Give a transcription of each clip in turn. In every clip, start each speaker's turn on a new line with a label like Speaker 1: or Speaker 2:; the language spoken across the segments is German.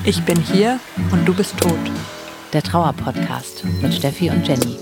Speaker 1: Ich bin hier und du bist tot.
Speaker 2: Der Trauer-Podcast mit Steffi und Jenny.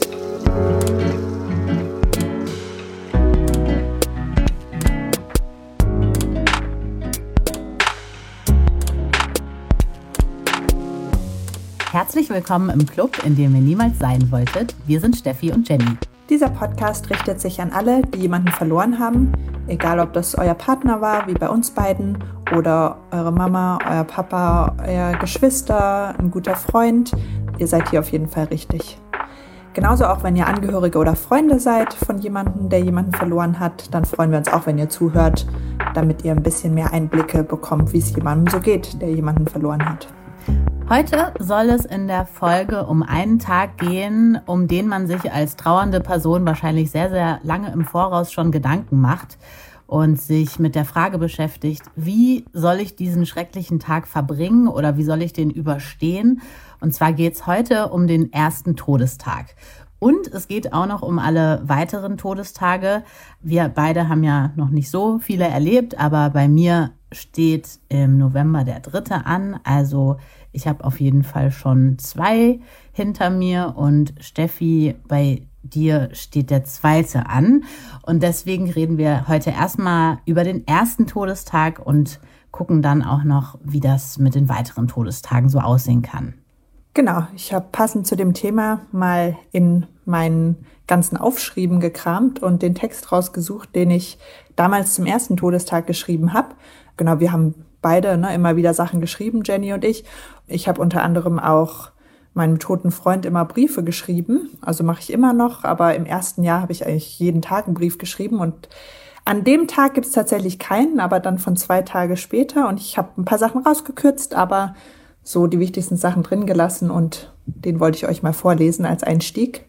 Speaker 2: Herzlich willkommen im Club, in dem ihr niemals sein wolltet. Wir sind Steffi und Jenny.
Speaker 1: Dieser Podcast richtet sich an alle, die jemanden verloren haben, egal ob das euer Partner war, wie bei uns beiden, oder eure Mama, euer Papa, euer Geschwister, ein guter Freund. Ihr seid hier auf jeden Fall richtig. Genauso auch, wenn ihr Angehörige oder Freunde seid von jemandem, der jemanden verloren hat, dann freuen wir uns auch, wenn ihr zuhört, damit ihr ein bisschen mehr Einblicke bekommt, wie es jemandem so geht, der jemanden verloren hat.
Speaker 2: Heute soll es in der Folge um einen Tag gehen, um den man sich als trauernde Person wahrscheinlich sehr, sehr lange im Voraus schon Gedanken macht und sich mit der Frage beschäftigt, wie soll ich diesen schrecklichen Tag verbringen oder wie soll ich den überstehen? Und zwar geht es heute um den ersten Todestag. Und es geht auch noch um alle weiteren Todestage. Wir beide haben ja noch nicht so viele erlebt, aber bei mir steht im November der 3. an. Also ich habe auf jeden Fall schon 2 hinter mir und Steffi, bei dir steht der 2. an. Und deswegen reden wir heute erstmal über den ersten Todestag und gucken dann auch noch, wie das mit den weiteren Todestagen so aussehen kann.
Speaker 1: Genau, ich habe passend zu dem Thema mal in meinen ganzen Aufschrieben gekramt und den Text rausgesucht, den ich damals zum ersten Todestag geschrieben habe. Genau, wir haben beide immer wieder Sachen geschrieben, Jenny und ich. Ich habe unter anderem auch meinem toten Freund immer Briefe geschrieben. Also mache ich immer noch, aber im ersten Jahr habe ich eigentlich jeden Tag einen Brief geschrieben. Und an dem Tag gibt es tatsächlich keinen, aber dann von 2 Tage später. Und ich habe ein paar Sachen rausgekürzt, aber so die wichtigsten Sachen drin gelassen. Und den wollte ich euch mal vorlesen als Einstieg.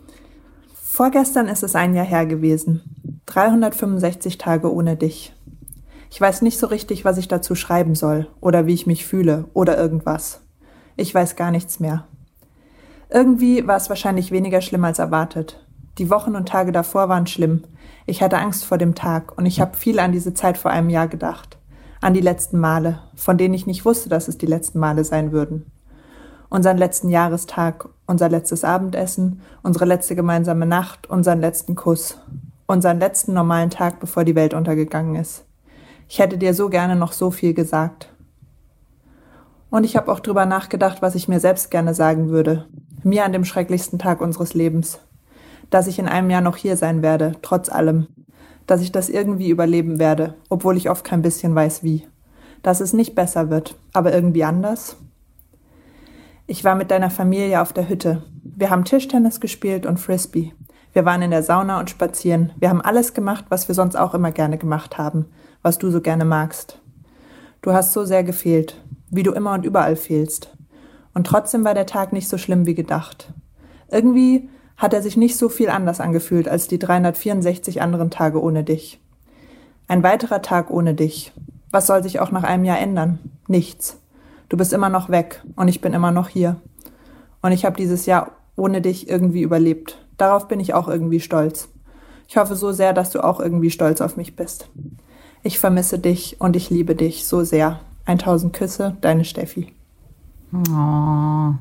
Speaker 1: Vorgestern ist es 1 Jahr her gewesen. 365 Tage ohne dich. Ich weiß nicht so richtig, was ich dazu schreiben soll oder wie ich mich fühle oder irgendwas. Ich weiß gar nichts mehr. Irgendwie war es wahrscheinlich weniger schlimm als erwartet. Die Wochen und Tage davor waren schlimm. Ich hatte Angst vor dem Tag und ich habe viel an diese Zeit vor einem Jahr gedacht. An die letzten Male, von denen ich nicht wusste, dass es die letzten Male sein würden. Unseren letzten Jahrestag, unser letztes Abendessen, unsere letzte gemeinsame Nacht, unseren letzten Kuss. Unseren letzten normalen Tag, bevor die Welt untergegangen ist. Ich hätte dir so gerne noch so viel gesagt. Und ich habe auch drüber nachgedacht, was ich mir selbst gerne sagen würde. Mir an dem schrecklichsten Tag unseres Lebens. Dass ich in einem Jahr noch hier sein werde, trotz allem. Dass ich das irgendwie überleben werde, obwohl ich oft kein bisschen weiß wie. Dass es nicht besser wird, aber irgendwie anders. Ich war mit deiner Familie auf der Hütte. Wir haben Tischtennis gespielt und Frisbee. Wir waren in der Sauna und spazieren. Wir haben alles gemacht, was wir sonst auch immer gerne gemacht haben, was du so gerne magst. Du hast so sehr gefehlt, wie du immer und überall fehlst. Und trotzdem war der Tag nicht so schlimm wie gedacht. Irgendwie hat er sich nicht so viel anders angefühlt als die 364 anderen Tage ohne dich. Ein weiterer Tag ohne dich. Was soll sich auch nach einem Jahr ändern? Nichts. Du bist immer noch weg und ich bin immer noch hier. Und ich habe dieses Jahr ohne dich irgendwie überlebt. Darauf bin ich auch irgendwie stolz. Ich hoffe so sehr, dass du auch irgendwie stolz auf mich bist. Ich vermisse dich und ich liebe dich so sehr. 1000 Küsse, deine Steffi.
Speaker 2: Oh,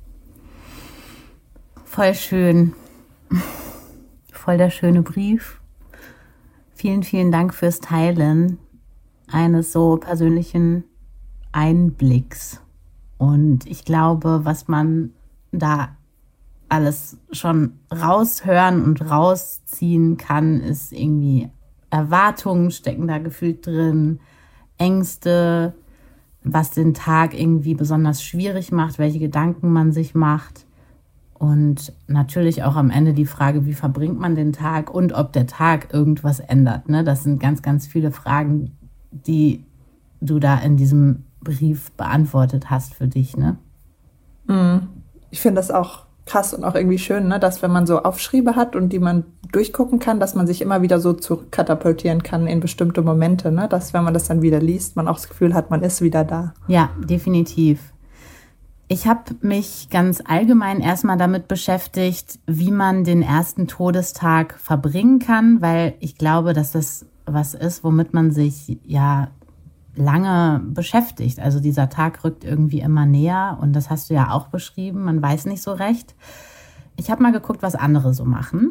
Speaker 2: voll schön. Voll der schöne Brief. Vielen, vielen Dank fürs Teilen eines so persönlichen Einblicks. Und ich glaube, was man da alles schon raushören und rausziehen kann, ist irgendwie Erwartungen stecken da gefühlt drin, Ängste, was den Tag irgendwie besonders schwierig macht, welche Gedanken man sich macht und natürlich auch am Ende die Frage, wie verbringt man den Tag und ob der Tag irgendwas ändert. Ne? Das sind ganz, ganz viele Fragen, die du da in diesem Brief beantwortet hast für dich. Ne?
Speaker 1: Ich finde das auch krass und auch irgendwie schön, ne, dass wenn man so Aufschriebe hat und die man durchgucken kann, dass man sich immer wieder so zurückkatapultieren kann in bestimmte Momente, ne, dass wenn man das dann wieder liest, man auch das Gefühl hat, man ist wieder da.
Speaker 2: Ja, definitiv. Ich habe mich ganz allgemein erstmal damit beschäftigt, wie man den ersten Todestag verbringen kann, weil ich glaube, dass das was ist, womit man sich ja lange beschäftigt. Also dieser Tag rückt irgendwie immer näher und das hast du ja auch beschrieben, man weiß nicht so recht. Ich habe mal geguckt, was andere so machen.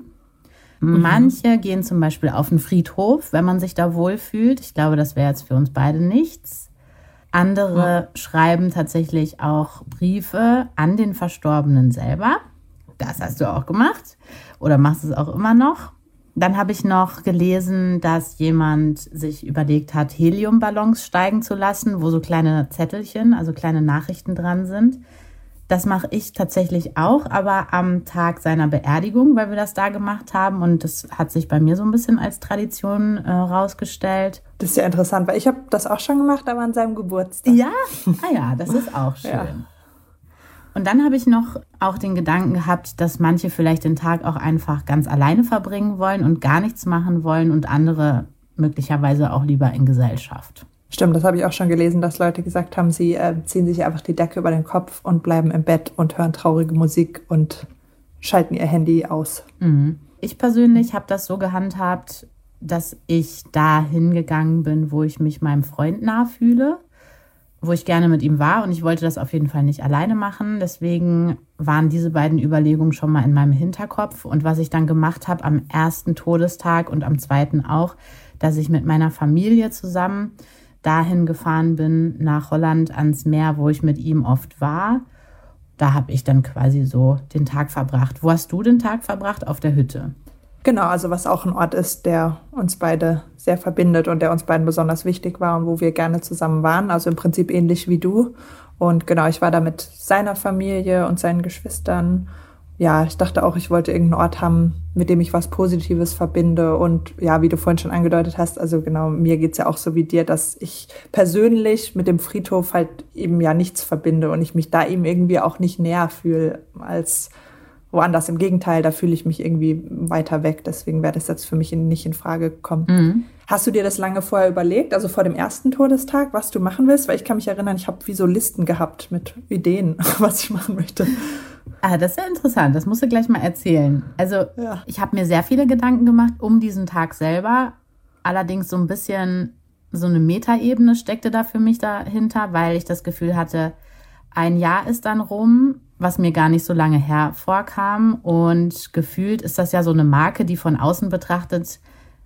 Speaker 2: Manche gehen zum Beispiel auf den Friedhof, wenn man sich da wohlfühlt. Ich glaube, das wäre jetzt für uns beide nichts. Andere schreiben tatsächlich auch Briefe an den Verstorbenen selber. Das hast du auch gemacht oder machst es auch immer noch. Dann habe ich noch gelesen, dass jemand sich überlegt hat, Heliumballons steigen zu lassen, wo so kleine Zettelchen, also kleine Nachrichten dran sind. Das mache ich tatsächlich auch, aber am Tag seiner Beerdigung, weil wir das da gemacht haben. Und das hat sich bei mir so ein bisschen als Tradition rausgestellt.
Speaker 1: Das ist ja interessant, weil ich habe das auch schon gemacht, aber an seinem Geburtstag.
Speaker 2: Ja? Ah ja, das ist auch schön. Ja. Und dann habe ich noch auch den Gedanken gehabt, dass manche vielleicht den Tag auch einfach ganz alleine verbringen wollen und gar nichts machen wollen und andere möglicherweise auch lieber in Gesellschaft.
Speaker 1: Stimmt, das habe ich auch schon gelesen, dass Leute gesagt haben, sie ziehen sich einfach die Decke über den Kopf und bleiben im Bett und hören traurige Musik und schalten ihr Handy aus.
Speaker 2: Ich persönlich habe das so gehandhabt, dass ich da hingegangen bin, wo ich mich meinem Freund nah fühle, wo ich gerne mit ihm war und ich wollte das auf jeden Fall nicht alleine machen. Deswegen waren diese beiden Überlegungen schon mal in meinem Hinterkopf. Und was ich dann gemacht habe am ersten Todestag und am zweiten auch, dass ich mit meiner Familie zusammen dahin gefahren bin, nach Holland ans Meer, wo ich mit ihm oft war. Da habe ich dann quasi so den Tag verbracht. Wo hast du den Tag verbracht? Auf der Hütte.
Speaker 1: Genau, also was auch ein Ort ist, der uns beide sehr verbindet und der uns beiden besonders wichtig war und wo wir gerne zusammen waren. Also im Prinzip ähnlich wie du. Und genau, ich war da mit seiner Familie und seinen Geschwistern. Ja, ich dachte auch, ich wollte irgendeinen Ort haben, mit dem ich was Positives verbinde. Und ja, wie du vorhin schon angedeutet hast, also genau, mir geht's ja auch so wie dir, dass ich persönlich mit dem Friedhof halt eben ja nichts verbinde und ich mich da eben irgendwie auch nicht näher fühle als woanders. Im Gegenteil, da fühle ich mich irgendwie weiter weg. Deswegen wäre das jetzt für mich nicht in Frage gekommen. Hast du dir das lange vorher überlegt, also vor dem ersten Todestag, was du machen willst? Weil ich kann mich erinnern, ich habe wie so Listen gehabt mit Ideen, was ich machen möchte.
Speaker 2: Ah, das ist ja interessant. Das musst du gleich mal erzählen. Also Ich habe mir sehr viele Gedanken gemacht um diesen Tag selber. Allerdings so ein bisschen so eine Metaebene steckte da für mich dahinter, weil ich das Gefühl hatte, ein Jahr ist dann rum, was mir gar nicht so lange hervorkam. Und gefühlt ist das ja so eine Marke, die von außen betrachtet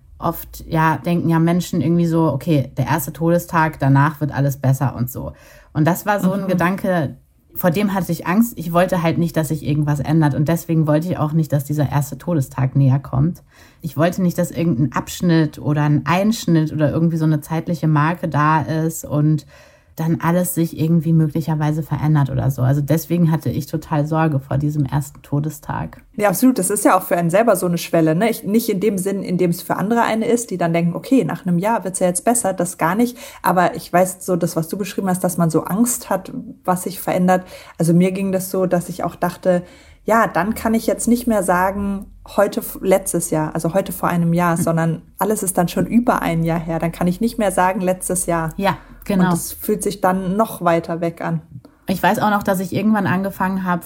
Speaker 2: oft denken ja Menschen irgendwie so, okay, der erste Todestag, danach wird alles besser und so. Und das war so ein Gedanke, vor dem hatte ich Angst. Ich wollte halt nicht, dass sich irgendwas ändert. Und deswegen wollte ich auch nicht, dass dieser erste Todestag näher kommt. Ich wollte nicht, dass irgendein Abschnitt oder ein Einschnitt oder irgendwie so eine zeitliche Marke da ist und dann alles sich irgendwie möglicherweise verändert oder so. Also deswegen hatte ich total Sorge vor diesem ersten Todestag.
Speaker 1: Ja, absolut. Das ist ja auch für einen selber so eine Schwelle, ne? Nicht in dem Sinn, in dem es für andere eine ist, die dann denken, okay, nach einem Jahr wird's ja jetzt besser, das gar nicht. Aber ich weiß so, das, was du beschrieben hast, dass man so Angst hat, was sich verändert. Also mir ging das so, dass ich auch dachte, ja, dann kann ich jetzt nicht mehr sagen, heute letztes Jahr, also heute vor einem Jahr, sondern alles ist dann schon über ein Jahr her. Dann kann ich nicht mehr sagen, letztes Jahr.
Speaker 2: Ja, genau.
Speaker 1: Und es fühlt sich dann noch weiter weg an.
Speaker 2: Ich weiß auch noch, dass ich irgendwann angefangen habe,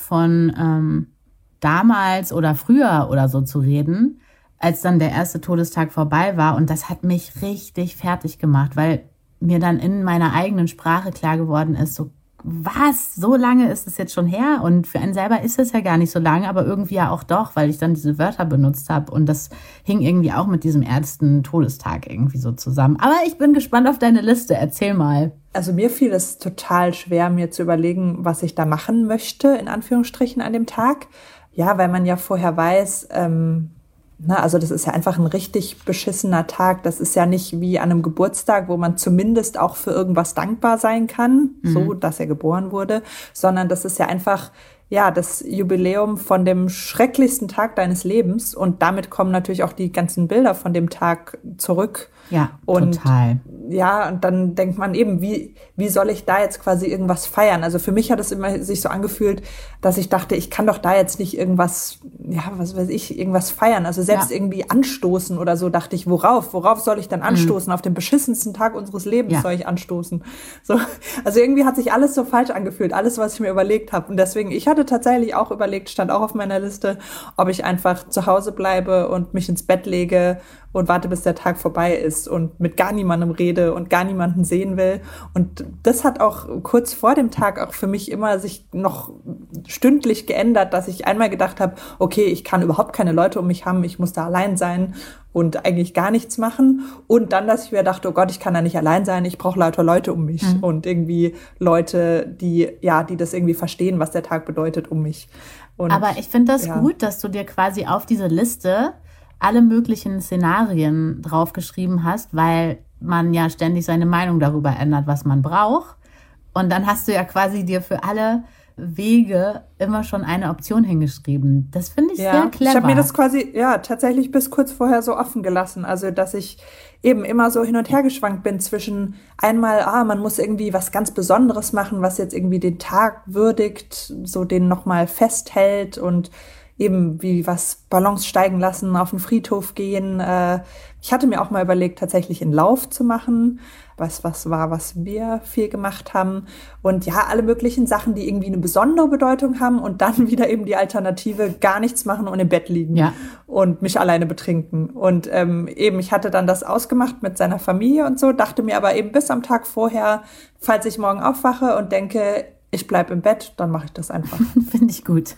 Speaker 2: von damals oder früher oder so zu reden, als dann der erste Todestag vorbei war. Und das hat mich richtig fertig gemacht, weil mir dann in meiner eigenen Sprache klar geworden ist, so, was? So lange ist es jetzt schon her? Und für einen selber ist es ja gar nicht so lange, aber irgendwie ja auch doch, weil ich dann diese Wörter benutzt habe. Und das hing irgendwie auch mit diesem ersten Todestag irgendwie so zusammen. Aber ich bin gespannt auf deine Liste. Erzähl mal. Also
Speaker 1: mir fiel es total schwer, mir zu überlegen, was ich da machen möchte, in Anführungsstrichen, an dem Tag. Ja, weil man ja vorher weiß, also das ist ja einfach ein richtig beschissener Tag. Das ist ja nicht wie an einem Geburtstag, wo man zumindest auch für irgendwas dankbar sein kann, so dass er geboren wurde, sondern das ist ja einfach das Jubiläum von dem schrecklichsten Tag deines Lebens. Und damit kommen natürlich auch die ganzen Bilder von dem Tag zurück.
Speaker 2: Ja, und total.
Speaker 1: Ja, und dann denkt man eben, wie soll ich da jetzt quasi irgendwas feiern? Also für mich hat es immer sich so angefühlt, dass ich dachte, ich kann doch da jetzt nicht irgendwas, irgendwas feiern. Also selbst irgendwie anstoßen oder so, dachte ich, worauf soll ich dann anstoßen? Auf den beschissensten Tag unseres Lebens soll ich anstoßen. So, also irgendwie hat sich alles so falsch angefühlt, alles, was ich mir überlegt habe. Und deswegen, ich hatte tatsächlich auch überlegt, stand auch auf meiner Liste, ob ich einfach zu Hause bleibe und mich ins Bett lege und warte, bis der Tag vorbei ist und mit gar niemandem rede und gar niemanden sehen will. Und das hat auch kurz vor dem Tag auch für mich immer sich noch stündlich geändert, dass ich einmal gedacht habe, okay, ich kann überhaupt keine Leute um mich haben, ich muss da allein sein und eigentlich gar nichts machen. Und dann, dass ich mir dachte, oh Gott, ich kann da nicht allein sein, ich brauche lauter Leute um mich und irgendwie Leute, die das irgendwie verstehen, was der Tag bedeutet um mich. Und,
Speaker 2: aber ich finde das gut, dass du dir quasi auf diese Liste alle möglichen Szenarien draufgeschrieben hast, weil man ja ständig seine Meinung darüber ändert, was man braucht. Und dann hast du ja quasi dir für alle Wege immer schon eine Option hingeschrieben. Das finde ich sehr clever.
Speaker 1: Ich habe mir das quasi tatsächlich bis kurz vorher so offen gelassen. Also, dass ich eben immer so hin und her geschwankt bin zwischen einmal, man muss irgendwie was ganz Besonderes machen, was jetzt irgendwie den Tag würdigt, so den nochmal festhält und eben wie was Ballons steigen lassen, auf den Friedhof gehen. Ich hatte mir auch mal überlegt, tatsächlich einen Lauf zu machen, was wir viel gemacht haben. Und ja, alle möglichen Sachen, die irgendwie eine besondere Bedeutung haben und dann wieder eben die Alternative, gar nichts machen und im Bett liegen und mich alleine betrinken. Und eben, ich hatte dann das ausgemacht mit seiner Familie und so, dachte mir aber eben bis am Tag vorher, falls ich morgen aufwache und denke, ich bleib im Bett, dann mache ich das einfach.
Speaker 2: Finde ich gut.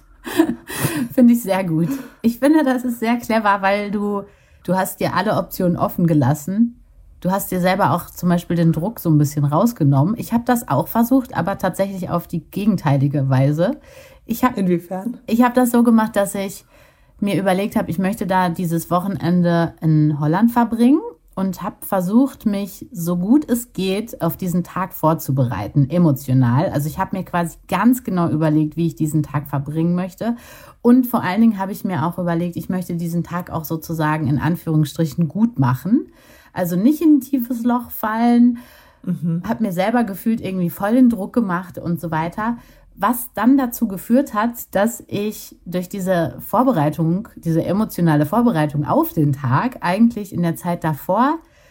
Speaker 2: Finde ich sehr gut. Ich finde, das ist sehr clever, weil du hast dir alle Optionen offen gelassen. Du hast dir selber auch zum Beispiel den Druck so ein bisschen rausgenommen. Ich habe das auch versucht, aber tatsächlich auf die gegenteilige Weise.
Speaker 1: Inwiefern?
Speaker 2: Ich habe das so gemacht, dass ich mir überlegt habe, ich möchte da dieses Wochenende in Holland verbringen und habe versucht, mich so gut es geht auf diesen Tag vorzubereiten, emotional. Also ich habe mir quasi ganz genau überlegt, wie ich diesen Tag verbringen möchte. Und vor allen Dingen habe ich mir auch überlegt, ich möchte diesen Tag auch sozusagen in Anführungsstrichen gut machen. Also nicht in ein tiefes Loch fallen, habe mir selber gefühlt irgendwie voll den Druck gemacht und so weiter. Was dann dazu geführt hat, dass ich durch diese Vorbereitung, diese emotionale Vorbereitung auf den Tag eigentlich in der Zeit davor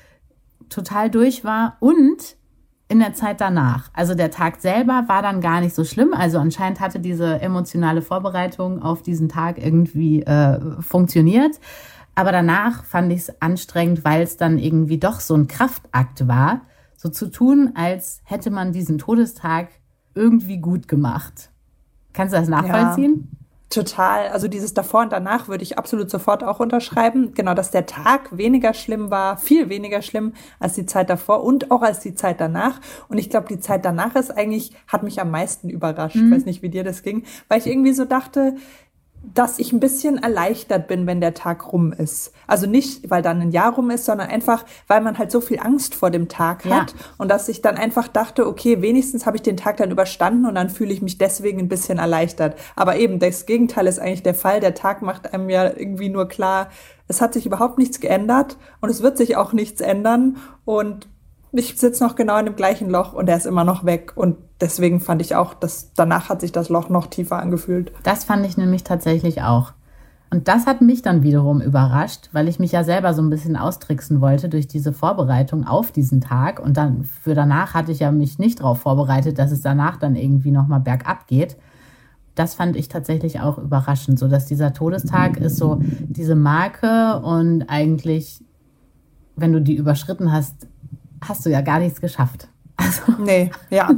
Speaker 2: total durch war und in der Zeit danach. Also der Tag selber war dann gar nicht so schlimm. Also anscheinend hatte diese emotionale Vorbereitung auf diesen Tag irgendwie funktioniert. Aber danach fand ich es anstrengend, weil es dann irgendwie doch so ein Kraftakt war, so zu tun, als hätte man diesen Todestag irgendwie gut gemacht. Kannst du das nachvollziehen?
Speaker 1: Ja, total. Also dieses davor und danach würde ich absolut sofort auch unterschreiben. Genau, dass der Tag weniger schlimm war, viel weniger schlimm als die Zeit davor und auch als die Zeit danach. Und ich glaube, die Zeit danach hat mich am meisten überrascht. Ich weiß nicht, wie dir das ging, weil ich irgendwie so dachte, dass ich ein bisschen erleichtert bin, wenn der Tag rum ist. Also nicht, weil dann ein Jahr rum ist, sondern einfach, weil man halt so viel Angst vor dem Tag hat. Und dass ich dann einfach dachte, okay, wenigstens habe ich den Tag dann überstanden und dann fühle ich mich deswegen ein bisschen erleichtert. Aber eben, das Gegenteil ist eigentlich der Fall. Der Tag macht einem ja irgendwie nur klar, es hat sich überhaupt nichts geändert und es wird sich auch nichts ändern. Und ich sitze noch genau in dem gleichen Loch und er ist immer noch weg. Und deswegen fand ich auch, dass danach hat sich das Loch noch tiefer angefühlt.
Speaker 2: Das fand ich nämlich tatsächlich auch. Und das hat mich dann wiederum überrascht, weil ich mich ja selber so ein bisschen austricksen wollte durch diese Vorbereitung auf diesen Tag. Und dann für danach hatte ich ja mich nicht darauf vorbereitet, dass es danach dann irgendwie nochmal bergab geht. Das fand ich tatsächlich auch überraschend, so dass dieser Todestag ist so diese Marke und eigentlich, wenn du die überschritten hast, hast du ja gar nichts geschafft. Also,
Speaker 1: nee, ja.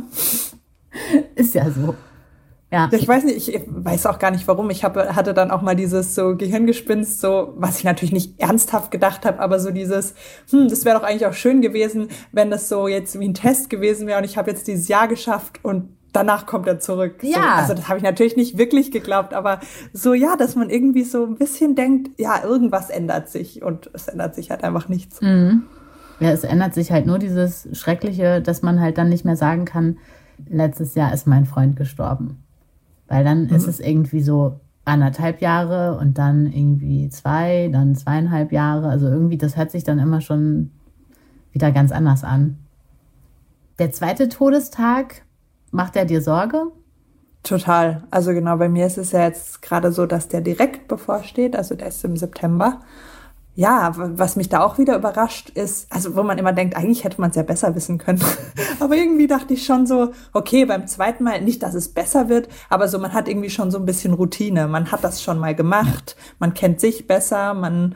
Speaker 2: Ist ja so. Ja.
Speaker 1: Ich weiß nicht, ich weiß auch gar nicht warum. Ich hatte dann auch mal dieses so Gehirngespinst, so, was ich natürlich nicht ernsthaft gedacht habe, aber so dieses, das wäre doch eigentlich auch schön gewesen, wenn das so jetzt wie ein Test gewesen wäre und ich habe jetzt dieses Jahr geschafft und danach kommt er zurück.
Speaker 2: Ja.
Speaker 1: So, also das habe ich natürlich nicht wirklich geglaubt, aber so, ja, dass man irgendwie so ein bisschen denkt, ja, irgendwas ändert sich und es ändert sich halt einfach nichts.
Speaker 2: Mhm. Ja, es ändert sich halt nur dieses Schreckliche, dass man halt dann nicht mehr sagen kann, letztes Jahr ist mein Freund gestorben. Weil dann ist es irgendwie so 1,5 Jahre und dann irgendwie 2, dann 2,5 Jahre. Also irgendwie, das hört sich dann immer schon wieder ganz anders an. Der zweite Todestag, macht er dir Sorge?
Speaker 1: Total. Also genau, bei mir ist es ja jetzt gerade so, dass der direkt bevorsteht. Also der ist im September. Ja, was mich da auch wieder überrascht ist, also wo man immer denkt, eigentlich hätte man es ja besser wissen können. Aber irgendwie dachte ich schon so, okay, beim zweiten Mal, nicht, dass es besser wird, aber so man hat irgendwie schon so ein bisschen Routine. Man hat das schon mal gemacht, man kennt sich besser, man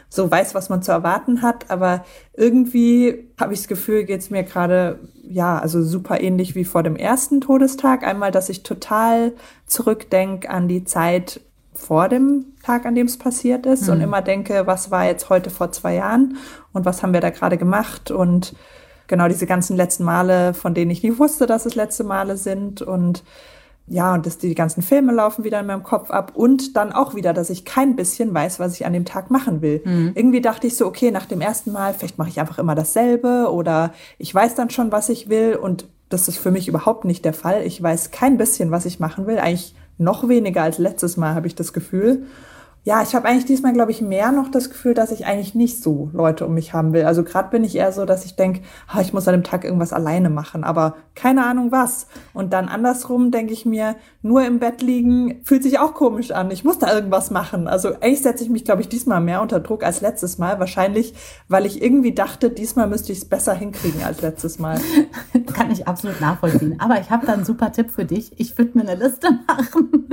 Speaker 1: so weiß, was man zu erwarten hat. Aber irgendwie habe ich das Gefühl, geht's mir gerade, also super ähnlich wie vor dem ersten Todestag. Einmal, dass ich total zurückdenke an die Zeit vor dem Tag, an dem es passiert ist und immer denke, was war jetzt heute vor 2 Jahren und was haben wir da gerade gemacht und genau diese ganzen letzten Male, von denen ich nie wusste, dass es letzte Male sind und dass die ganzen Filme laufen wieder in meinem Kopf ab und dann auch wieder, dass ich kein bisschen weiß, was ich an dem Tag machen will. Irgendwie dachte ich so, okay, nach dem ersten Mal, vielleicht mache ich einfach immer dasselbe oder ich weiß dann schon, was ich will und das ist für mich überhaupt nicht der Fall. Ich weiß kein bisschen, was ich machen will, eigentlich noch weniger als letztes Mal, habe ich das Gefühl. Ja, ich habe eigentlich diesmal, glaube ich, mehr noch das Gefühl, dass ich eigentlich nicht so Leute um mich haben will. Also gerade bin ich eher so, dass ich denke, ich muss an dem Tag irgendwas alleine machen, aber keine Ahnung was. Und dann andersrum denke ich mir, nur im Bett liegen fühlt sich auch komisch an. Ich muss da irgendwas machen. Also eigentlich setze ich mich, glaube ich, diesmal mehr unter Druck als letztes Mal. Wahrscheinlich, weil ich irgendwie dachte, diesmal müsste ich es besser hinkriegen als letztes Mal.
Speaker 2: Kann ich absolut nachvollziehen. Aber ich habe da einen super Tipp für dich. Ich würde mir eine Liste machen.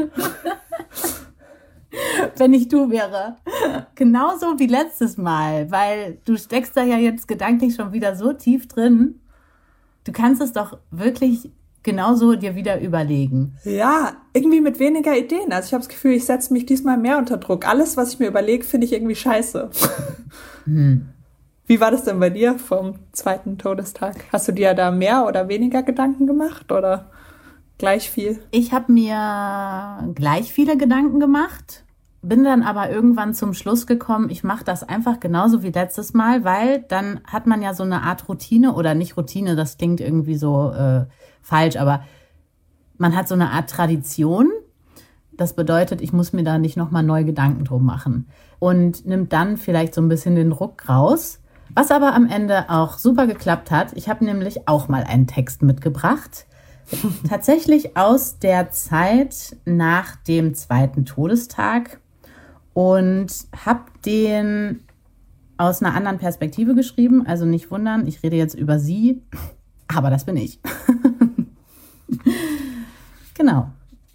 Speaker 2: Wenn ich du wäre. Genauso wie letztes Mal, weil du steckst da ja jetzt gedanklich schon wieder so tief drin. Du kannst es doch wirklich genauso dir wieder überlegen.
Speaker 1: Ja, irgendwie mit weniger Ideen. Also ich habe das Gefühl, ich setze mich diesmal mehr unter Druck. Alles, was ich mir überlege, finde ich irgendwie scheiße. Wie war das denn bei dir vom zweiten Todestag? Hast du dir da mehr oder weniger Gedanken gemacht oder gleich viel?
Speaker 2: Ich habe mir gleich viele Gedanken gemacht. Bin dann aber irgendwann zum Schluss gekommen, ich mache das einfach genauso wie letztes Mal, weil dann hat man ja so eine Art Routine oder nicht Routine, das klingt irgendwie so falsch, aber man hat so eine Art Tradition. Das bedeutet, ich muss mir da nicht nochmal neu Gedanken drum machen und nimmt dann vielleicht so ein bisschen den Druck raus, was aber am Ende auch super geklappt hat. Ich habe nämlich auch mal einen Text mitgebracht, tatsächlich aus der Zeit nach dem zweiten Todestag. Und habe den aus einer anderen Perspektive geschrieben. Also nicht wundern, ich rede jetzt über sie, aber das bin ich. Genau.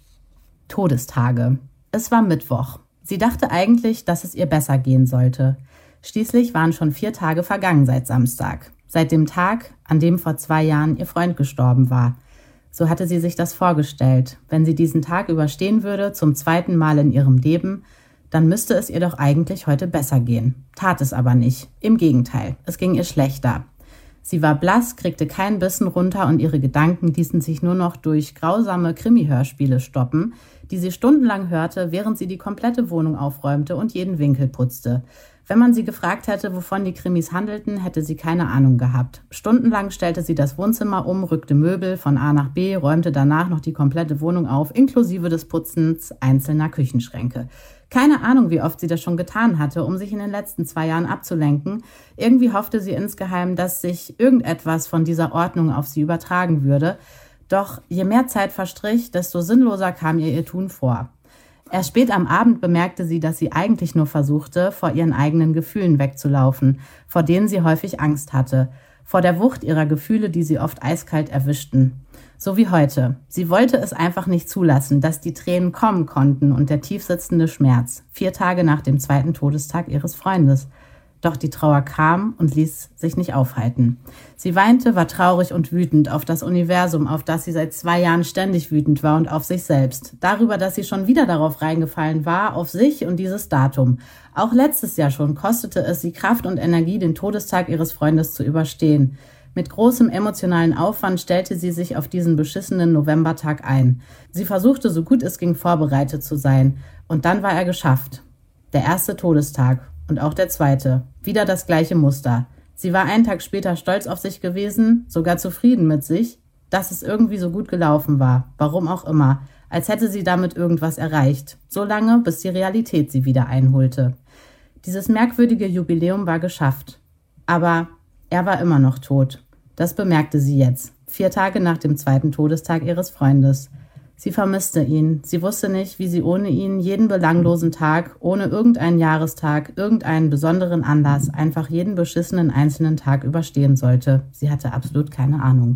Speaker 2: Todestage. Es war Mittwoch. Sie dachte eigentlich, dass es ihr besser gehen sollte. Schließlich waren schon 4 Tage vergangen seit Samstag. Seit dem Tag, an dem vor 2 Jahren ihr Freund gestorben war. So hatte sie sich das vorgestellt. Wenn sie diesen Tag überstehen würde, zum 2. Mal in ihrem Leben, dann müsste es ihr doch eigentlich heute besser gehen. Tat es aber nicht. Im Gegenteil, es ging ihr schlechter. Sie war blass, kriegte keinen Bissen runter und ihre Gedanken ließen sich nur noch durch grausame Krimi-Hörspiele stoppen, die sie stundenlang hörte, während sie die komplette Wohnung aufräumte und jeden Winkel putzte. Wenn man sie gefragt hätte, wovon die Krimis handelten, hätte sie keine Ahnung gehabt. Stundenlang stellte sie das Wohnzimmer um, rückte Möbel von A nach B, räumte danach noch die komplette Wohnung auf, inklusive des Putzens einzelner Küchenschränke. Keine Ahnung, wie oft sie das schon getan hatte, um sich in den letzten 2 Jahren abzulenken. Irgendwie hoffte sie insgeheim, dass sich irgendetwas von dieser Ordnung auf sie übertragen würde. Doch je mehr Zeit verstrich, desto sinnloser kam ihr Tun vor. Erst spät am Abend bemerkte sie, dass sie eigentlich nur versuchte, vor ihren eigenen Gefühlen wegzulaufen, vor denen sie häufig Angst hatte, vor der Wucht ihrer Gefühle, die sie oft eiskalt erwischten. So wie heute. Sie wollte es einfach nicht zulassen, dass die Tränen kommen konnten und der tiefsitzende Schmerz, 4 Tage nach dem zweiten Todestag ihres Freundes. Doch die Trauer kam und ließ sich nicht aufhalten. Sie weinte, war traurig und wütend auf das Universum, auf das sie seit 2 Jahren ständig wütend war und auf sich selbst. Darüber, dass sie schon wieder darauf reingefallen war, auf sich und dieses Datum. Auch letztes Jahr schon kostete es sie Kraft und Energie, den Todestag ihres Freundes zu überstehen. Mit großem emotionalen Aufwand stellte sie sich auf diesen beschissenen Novembertag ein. Sie versuchte, so gut es ging, vorbereitet zu sein. Und dann war er geschafft. Der erste Todestag. Und auch der zweite. Wieder das gleiche Muster. Sie war einen Tag später stolz auf sich gewesen, sogar zufrieden mit sich, dass es irgendwie so gut gelaufen war. Warum auch immer. Als hätte sie damit irgendwas erreicht. So lange, bis die Realität sie wieder einholte. Dieses merkwürdige Jubiläum war geschafft. Aber er war immer noch tot. Das bemerkte sie jetzt, 4 Tage nach dem zweiten Todestag ihres Freundes. Sie vermisste ihn. Sie wusste nicht, wie sie ohne ihn jeden belanglosen Tag, ohne irgendeinen Jahrestag, irgendeinen besonderen Anlass, einfach jeden beschissenen einzelnen Tag überstehen sollte. Sie hatte absolut keine Ahnung.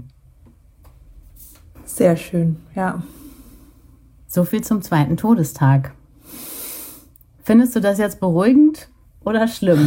Speaker 1: Sehr schön, ja.
Speaker 2: So viel zum zweiten Todestag. Findest du das jetzt beruhigend oder schlimm?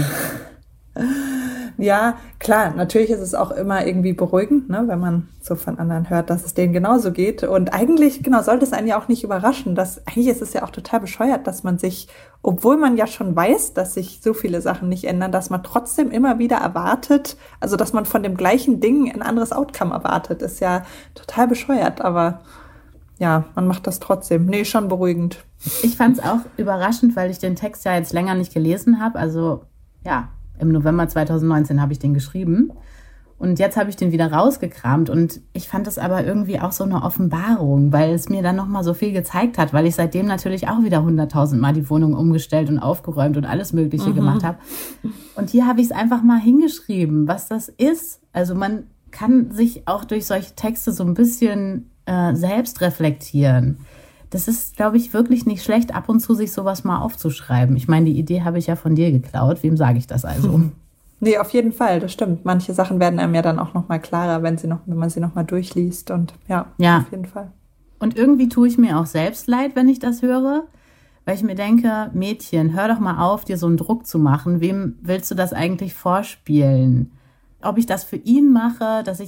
Speaker 1: Ja, klar, natürlich ist es auch immer irgendwie beruhigend, ne, wenn man so von anderen hört, dass es denen genauso geht. Und eigentlich, genau, sollte es einen ja auch nicht überraschen, eigentlich ist es ja auch total bescheuert, dass man sich, obwohl man ja schon weiß, dass sich so viele Sachen nicht ändern, dass man trotzdem immer wieder erwartet, also dass man von dem gleichen Ding ein anderes Outcome erwartet, ist ja total bescheuert, aber ja, man macht das trotzdem. Nee, schon beruhigend.
Speaker 2: Ich fand es auch überraschend, weil ich den Text ja jetzt länger nicht gelesen habe, also ja, im November 2019 habe ich den geschrieben und jetzt habe ich den wieder rausgekramt und ich fand es aber irgendwie auch so eine Offenbarung, weil es mir dann nochmal so viel gezeigt hat, weil ich seitdem natürlich auch wieder 100.000 Mal die Wohnung umgestellt und aufgeräumt und alles Mögliche gemacht habe. Und hier habe ich es einfach mal hingeschrieben, was das ist. Also man kann sich auch durch solche Texte so ein bisschen selbst reflektieren. Das ist, glaube ich, wirklich nicht schlecht, ab und zu sich sowas mal aufzuschreiben. Ich meine, die Idee habe ich ja von dir geklaut. Wem sage ich das also?
Speaker 1: Nee, auf jeden Fall, das stimmt. Manche Sachen werden einem ja dann auch noch mal klarer, wenn man sie noch mal durchliest. Und ja, auf jeden Fall.
Speaker 2: Und irgendwie tue ich mir auch selbst leid, wenn ich das höre, weil ich mir denke, Mädchen, hör doch mal auf, dir so einen Druck zu machen. Wem willst du das eigentlich vorspielen? Ob ich das für ihn mache, dass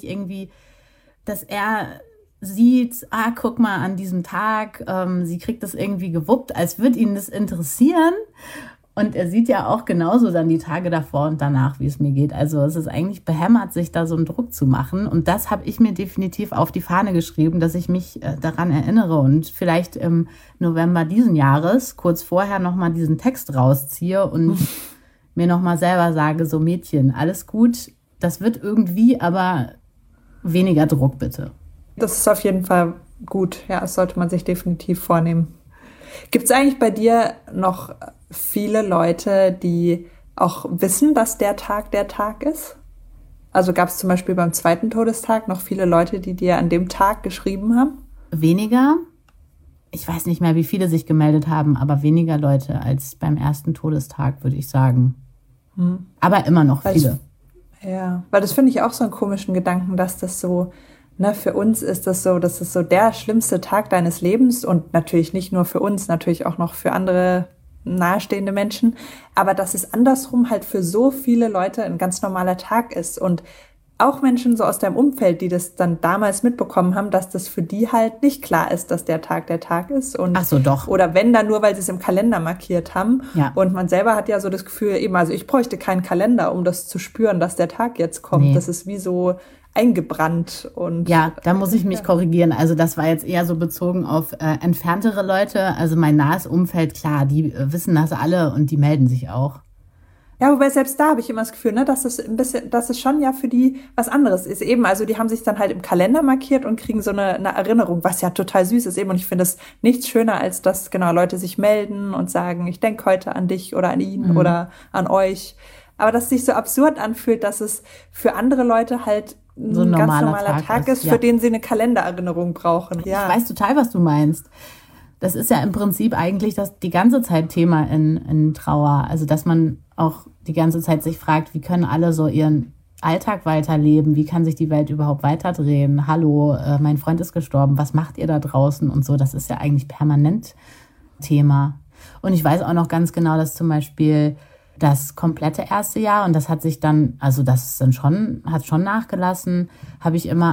Speaker 2: er sieht, guck mal, an diesem Tag, sie kriegt das irgendwie gewuppt, als würde ihn das interessieren. Und er sieht ja auch genauso dann die Tage davor und danach, wie es mir geht. Also es ist eigentlich behämmert, sich da so einen Druck zu machen. Und das habe ich mir definitiv auf die Fahne geschrieben, dass ich mich daran erinnere und vielleicht im November diesen Jahres, kurz vorher, nochmal diesen Text rausziehe und mir nochmal selber sage, so Mädchen, alles gut, das wird irgendwie, aber weniger Druck bitte.
Speaker 1: Das ist auf jeden Fall gut. Ja, das sollte man sich definitiv vornehmen. Gibt es eigentlich bei dir noch viele Leute, die auch wissen, dass der Tag ist? Also gab es zum Beispiel beim zweiten Todestag noch viele Leute, die dir an dem Tag geschrieben haben?
Speaker 2: Weniger. Ich weiß nicht mehr, wie viele sich gemeldet haben, aber weniger Leute als beim ersten Todestag, würde ich sagen. Aber immer noch viele.
Speaker 1: Weil das finde ich auch so einen komischen Gedanken, dass das so... für uns ist das ist so der schlimmste Tag deines Lebens und natürlich nicht nur für uns, natürlich auch noch für andere nahestehende Menschen, aber dass es andersrum halt für so viele Leute ein ganz normaler Tag ist und auch Menschen so aus deinem Umfeld, die das dann damals mitbekommen haben, dass das für die halt nicht klar ist, dass der Tag ist. Und
Speaker 2: ach so, doch.
Speaker 1: Oder wenn dann nur, weil sie es im Kalender markiert haben.
Speaker 2: Ja.
Speaker 1: Und man selber hat ja so das Gefühl, eben, also ich bräuchte keinen Kalender, um das zu spüren, dass der Tag jetzt kommt. Nee. Das ist wie so eingebrannt. Und
Speaker 2: ja, da muss ich mich korrigieren. Also das war jetzt eher so bezogen auf entferntere Leute. Also mein nahes Umfeld, klar, die wissen das alle und die melden sich auch.
Speaker 1: Ja, wobei selbst da habe ich immer das Gefühl, dass es schon ja für die was anderes ist. Eben, also die haben sich dann halt im Kalender markiert und kriegen so eine Erinnerung, was ja total süß ist eben. Und ich finde es nichts schöner, als dass genau Leute sich melden und sagen, ich denke heute an dich oder an ihn oder an euch. Aber dass es sich so absurd anfühlt, dass es für andere Leute halt
Speaker 2: so ein
Speaker 1: ganz normaler Tag ist, für den sie eine Kalendererinnerung brauchen. Ja.
Speaker 2: Ich weiß total, was du meinst. Das ist ja im Prinzip eigentlich die ganze Zeit Thema in Trauer. Also dass man auch die ganze Zeit sich fragt, wie können alle so ihren Alltag weiterleben? Wie kann sich die Welt überhaupt weiterdrehen? Hallo, mein Freund ist gestorben. Was macht ihr da draußen? Und so, das ist ja eigentlich permanent Thema. Und ich weiß auch noch ganz genau, dass zum Beispiel das komplette erste Jahr, und das hat sich dann, also das ist dann hat schon nachgelassen, habe ich immer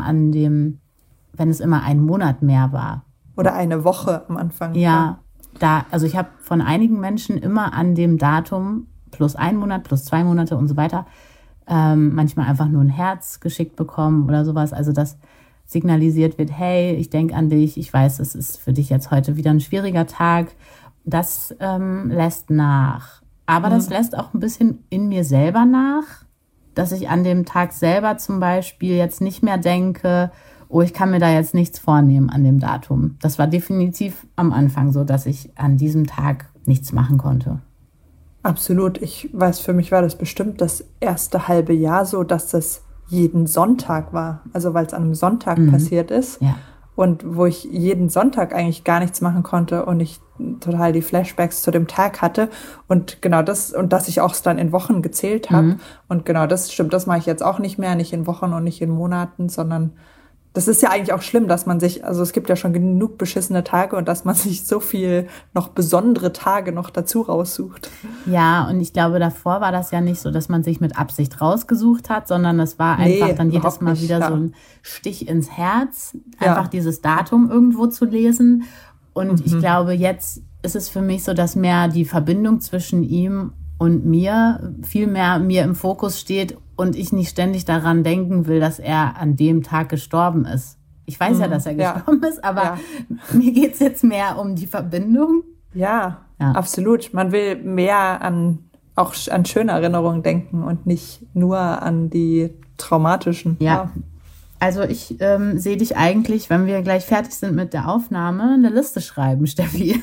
Speaker 2: wenn es immer ein Monat mehr war.
Speaker 1: Oder eine Woche am Anfang.
Speaker 2: Ja, also ich habe von einigen Menschen immer an dem Datum plus 1 Monat, plus 2 Monate und so weiter, manchmal einfach nur ein Herz geschickt bekommen oder sowas. Also dass signalisiert wird, hey, ich denke an dich, ich weiß, es ist für dich jetzt heute wieder ein schwieriger Tag. Das lässt nach. Aber das lässt auch ein bisschen in mir selber nach, dass ich an dem Tag selber zum Beispiel jetzt nicht mehr denke, oh, ich kann mir da jetzt nichts vornehmen an dem Datum. Das war definitiv am Anfang so, dass ich an diesem Tag nichts machen konnte.
Speaker 1: Absolut. Ich weiß, für mich war das bestimmt das erste halbe Jahr so, dass das jeden Sonntag war. Also weil es an einem Sonntag passiert ist.
Speaker 2: Ja.
Speaker 1: Und wo ich jeden Sonntag eigentlich gar nichts machen konnte und ich total die Flashbacks zu dem Tag hatte. Und genau das, und dass ich auch dann in Wochen gezählt habe. Und genau das stimmt, das mache ich jetzt auch nicht mehr, nicht in Wochen und nicht in Monaten, sondern Das ist ja eigentlich auch schlimm, dass man sich, also es gibt ja schon genug beschissene Tage und dass man sich so viel noch besondere Tage noch dazu raussucht.
Speaker 2: Ja, und ich glaube, davor war das ja nicht so, dass man sich mit Absicht rausgesucht hat, sondern es war einfach dann jedes Mal wieder so ein Stich ins Herz, einfach dieses Datum irgendwo zu lesen. Und ich glaube, jetzt ist es für mich so, dass mehr die Verbindung zwischen ihm und mir viel mehr mir im Fokus steht und ich nicht ständig daran denken will, dass er an dem Tag gestorben ist. Ich weiß ja, dass er gestorben ist, aber mir geht es jetzt mehr um die Verbindung.
Speaker 1: Ja, absolut. Man will mehr an schöne Erinnerungen denken und nicht nur an die traumatischen.
Speaker 2: Ja. Also ich sehe dich eigentlich, wenn wir gleich fertig sind mit der Aufnahme, eine Liste schreiben, Steffi.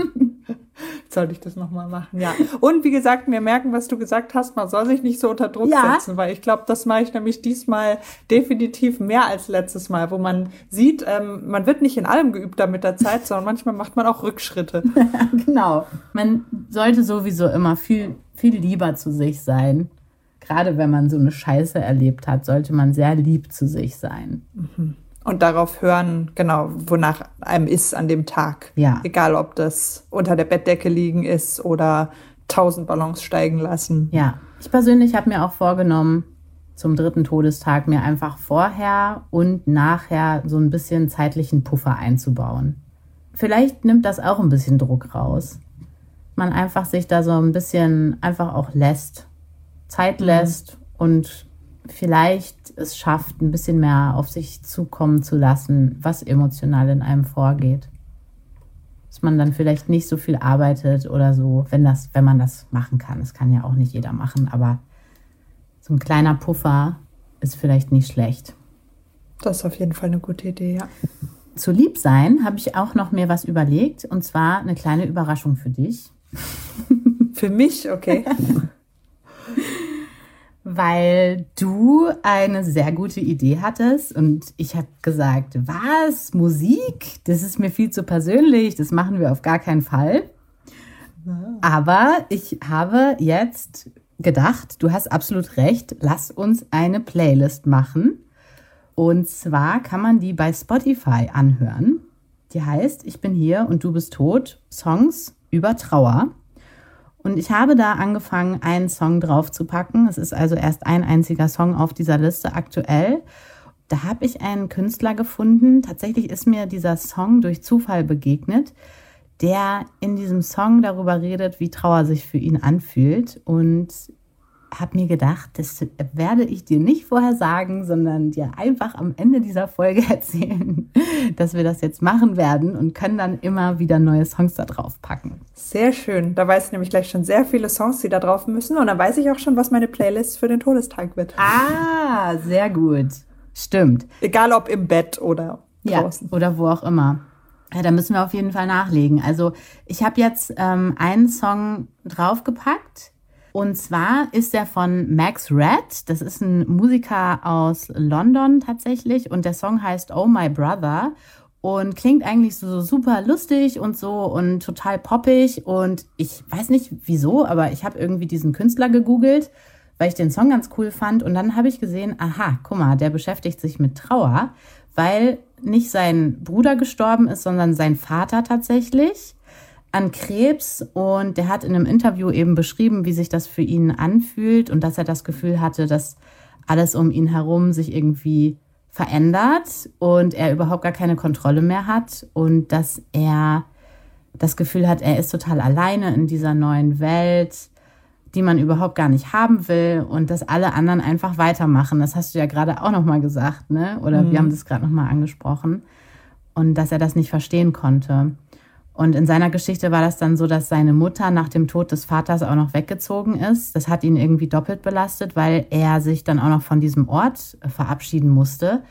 Speaker 1: Sollte ich das nochmal machen, ja. Und wie gesagt, mir merken, was du gesagt hast, man soll sich nicht so unter Druck setzen, weil ich glaube, das mache ich nämlich diesmal definitiv mehr als letztes Mal, wo man sieht, man wird nicht in allem geübter mit der Zeit, sondern manchmal macht man auch Rückschritte.
Speaker 2: Genau. Man sollte sowieso immer viel, viel lieber zu sich sein. Gerade wenn man so eine Scheiße erlebt hat, sollte man sehr lieb zu sich sein.
Speaker 1: Und darauf hören, genau, wonach einem ist an dem Tag.
Speaker 2: Ja.
Speaker 1: Egal, ob das unter der Bettdecke liegen ist oder 1000 Ballons steigen lassen.
Speaker 2: Ja. Ich persönlich habe mir auch vorgenommen, zum 3. Todestag mir einfach vorher und nachher so ein bisschen zeitlichen Puffer einzubauen. Vielleicht nimmt das auch ein bisschen Druck raus. Man einfach sich da so ein bisschen einfach auch Zeit lässt und vielleicht es schafft, ein bisschen mehr auf sich zukommen zu lassen, was emotional in einem vorgeht. Dass man dann vielleicht nicht so viel arbeitet oder so, wenn man das machen kann. Das kann ja auch nicht jeder machen, aber so ein kleiner Puffer ist vielleicht nicht schlecht.
Speaker 1: Das ist auf jeden Fall eine gute Idee, ja.
Speaker 2: Zu lieb sein habe ich auch noch mir was überlegt, und zwar eine kleine Überraschung für dich.
Speaker 1: Für mich? Okay.
Speaker 2: Weil du eine sehr gute Idee hattest und ich habe gesagt, was, Musik? Das ist mir viel zu persönlich, das machen wir auf gar keinen Fall. Aber ich habe jetzt gedacht, du hast absolut recht, lass uns eine Playlist machen. Und zwar kann man die bei Spotify anhören. Die heißt Ich bin hier und du bist tot, Songs über Trauer. Und ich habe da angefangen, einen Song drauf zu packen. Es ist also erst ein einziger Song auf dieser Liste aktuell. Da habe ich einen Künstler gefunden. Tatsächlich ist mir dieser Song durch Zufall begegnet, der in diesem Song darüber redet, wie Trauer sich für ihn anfühlt. Und habe mir gedacht, das werde ich dir nicht vorher sagen, sondern dir einfach am Ende dieser Folge erzählen, dass wir das jetzt machen werden und können dann immer wieder neue Songs da drauf packen.
Speaker 1: Sehr schön. Da weiß ich nämlich gleich schon sehr viele Songs, die da drauf müssen. Und dann weiß ich auch schon, was meine Playlist für den Todestag wird.
Speaker 2: Ah, sehr gut. Stimmt.
Speaker 1: Egal ob im Bett oder draußen.
Speaker 2: Ja, oder wo auch immer. Ja, da müssen wir auf jeden Fall nachlegen. Also ich habe jetzt einen Song draufgepackt. Und zwar ist der von Max Red. Das ist ein Musiker aus London tatsächlich. Und der Song heißt Oh My Brother und klingt eigentlich so super lustig und so und total poppig. Und ich weiß nicht wieso, aber ich habe irgendwie diesen Künstler gegoogelt, weil ich den Song ganz cool fand. Und dann habe ich gesehen, aha, guck mal, der beschäftigt sich mit Trauer, weil nicht sein Bruder gestorben ist, sondern sein Vater tatsächlich an Krebs, und der hat in einem Interview eben beschrieben, wie sich das für ihn anfühlt und dass er das Gefühl hatte, dass alles um ihn herum sich irgendwie verändert und er überhaupt gar keine Kontrolle mehr hat und dass er das Gefühl hat, er ist total alleine in dieser neuen Welt, die man überhaupt gar nicht haben will und dass alle anderen einfach weitermachen. Das hast du ja gerade auch nochmal gesagt, ne? Oder wir haben das gerade nochmal angesprochen. Und dass er das nicht verstehen konnte. Und in seiner Geschichte war das dann so, dass seine Mutter nach dem Tod des Vaters auch noch weggezogen ist. Das hat ihn irgendwie doppelt belastet, weil er sich dann auch noch von diesem Ort verabschieden musste,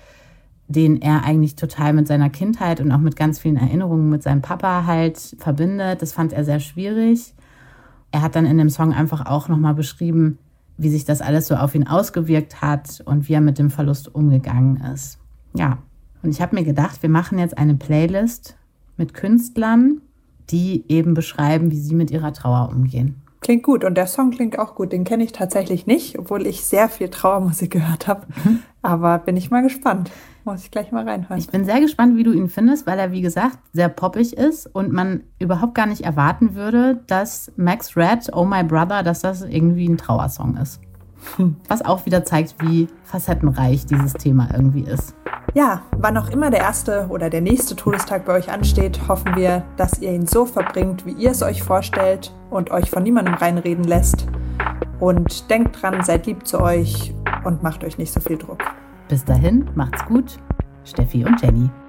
Speaker 2: den er eigentlich total mit seiner Kindheit und auch mit ganz vielen Erinnerungen mit seinem Papa halt verbindet. Das fand er sehr schwierig. Er hat dann in dem Song einfach auch nochmal beschrieben, wie sich das alles so auf ihn ausgewirkt hat und wie er mit dem Verlust umgegangen ist. Ja, und ich habe mir gedacht, wir machen jetzt eine Playlist mit Künstlern, die eben beschreiben, wie sie mit ihrer Trauer umgehen.
Speaker 1: Klingt gut und der Song klingt auch gut. Den kenne ich tatsächlich nicht, obwohl ich sehr viel Trauermusik gehört habe. Aber bin ich mal gespannt. Muss ich gleich mal reinhören.
Speaker 2: Ich bin sehr gespannt, wie du ihn findest, weil er, wie gesagt, sehr poppig ist und man überhaupt gar nicht erwarten würde, dass Max Red, Oh My Brother, dass das irgendwie ein Trauersong ist. Was auch wieder zeigt, wie facettenreich dieses Thema irgendwie ist.
Speaker 1: Ja, wann auch immer der erste oder der nächste Todestag bei euch ansteht, hoffen wir, dass ihr ihn so verbringt, wie ihr es euch vorstellt und euch von niemandem reinreden lässt. Und denkt dran, seid lieb zu euch und macht euch nicht so viel Druck.
Speaker 2: Bis dahin, macht's gut. Steffi und Jenny.